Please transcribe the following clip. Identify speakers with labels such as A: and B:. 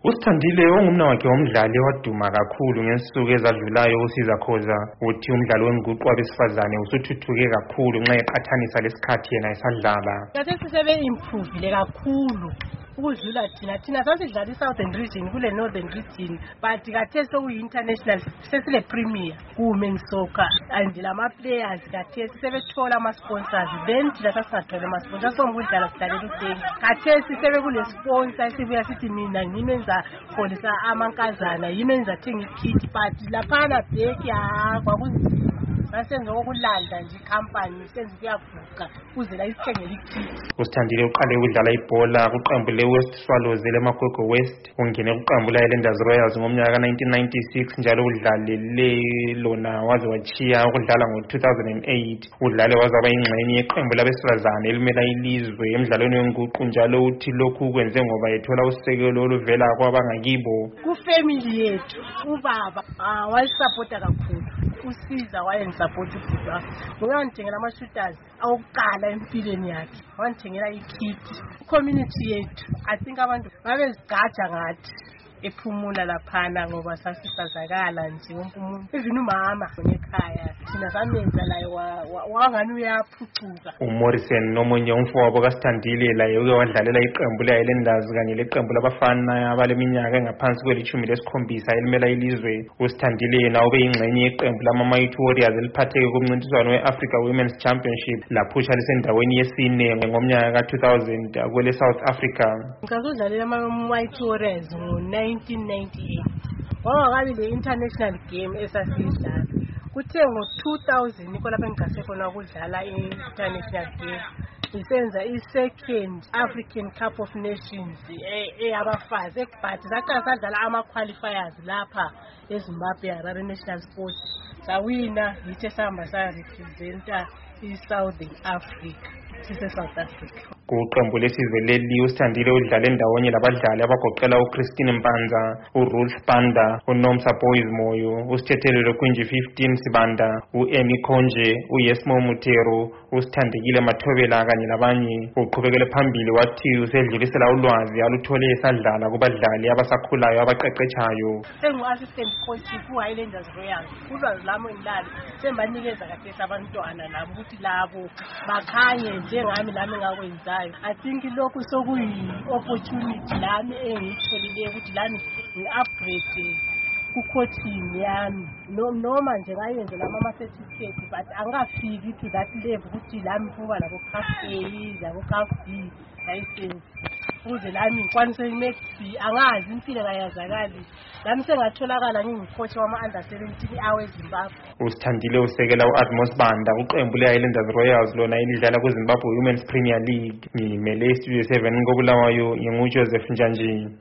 A: uSithandile ongumna wakhe womdlali waduma kakhulu ngensuku ezadlulayo uSiza Khoza uthi umdlalo wenguqu wabesifazane usuthuthuke kakhulu nxa eqathanisa lesikhathi yena esadlala.
B: Khathesi sebe-improve kakhulu ukudlula thina sasidlala i-Southern Region kule Northern Region but khathesi sokuyi-international sesile premier ku-women's soccer and lama-players khathesi sebethola ama-sponsors then thina sasingatholi ama-sponsors songukudlala sidlalela uThengi. Khathesi sebekule-sponsor esibuya sithi mina ngimenza kholisa amankazana yimenza thenga ikhithi but laphana bheki kwakunzima basenza okulanda nje company senze kuyaguqa kuze la isithengele ikhithi.
A: uSithandile uqale ukudlala ibhola kuqembu le-West Swallows leMagogo West ungene kuqembu le-Highlanders Royals ngomnyaka ka-1996 njalo udlalele lona waze wachiya ukudlala ngo-2008 udlale wazaba ingxenye yeqembu labesifazane elimela ilizwe emdlalweni wenguqu njalo uthi lokhu kwenze ngoba ethola usekelo oluvela kwabangakibo.
B: Kufamily yethu ubaba wayisapota kakhulu uSiza wayengisapota ubhuti wakhe ngiyangithengela ama-shooters awukuqala empilweni yakhe wangithengela ikhithi. Community yethu I think abantu babezigaja ngathi ephumula laphana ngoba sasisazakala nje wonke umuntu even umama ngekhaya thina samenza laye wangani uyaphucuka.
A: uMorrison nomunye umfowabo kaSithandile laye uke wadlalela iqembu le-Highlanders kanye leqembu labafana abaleminyaka engaphansi kweli-17 elimela ilizwe. uSithandile yena ube yingxenye yeqembu lama-Mighty Warriors eliphatheke kumncintiswano we-Africa Women's Championship laphusha lisendaweni yesine ngomnyaka ka-2000 kwele-South Africa.
B: Ngikazodlalela ama-Mighty Warriors ngo-1998 wangakabi le-international game esasiyidlala kuthe ngo-2000 yikho lapho engigase khona ukudlala i-international game isenza i-second African Cup of Nations eyabafazi but saqala sadlala ama-qualifiers lapha eZimbabwe Harare National Sports sawina yithe sahamba sarepresenta i-Southern Africa sise-South Africa.
A: Kuqembu lesizwe leli uSithandile udlale ndawonye labadlali abagoqela uChristine Mpanza, uRuth Panda, uNomsa Boys Moyo, uSithethelelo Kwinji 15 Sibanda, uEmi Khonje, uYesmo Mutero, uSithandekile Mathobela kanye labanye. Uqhubekele phambili wathi usedlulisela ulwazi aluthole esadlala kubadlali abasakhulayo abaqeqetshayo.
B: Sengu-assistant coach ku-Highlanders Royals ulwazi lami engilalo sembanikeza kahle abantwana labo ukuthi labo bakhanye njengami lami ngakwenza. I think lokhu sokuyi-opportunity lami engiyitholile ukuthi lami ngi-upgrade ku-coaching yami noma nje ngayenze lama-certificate but angafiki to that level ukuthi lami kuba labo-Caf A labo-Caf B license ukuze lami ngikwanise i-Max angazi impilo kayazakali lami sengatholakala ngingu-coach wama-under 17 aweZimbabwe.
A: uSithandile usekela u-Admos Banda kuqembu le-Highlanders Royals lona elidlala ku-Zimbabwe Women's Premier League. Ngimele iStudio 7 koBulawayo nginguJoseph Njanji.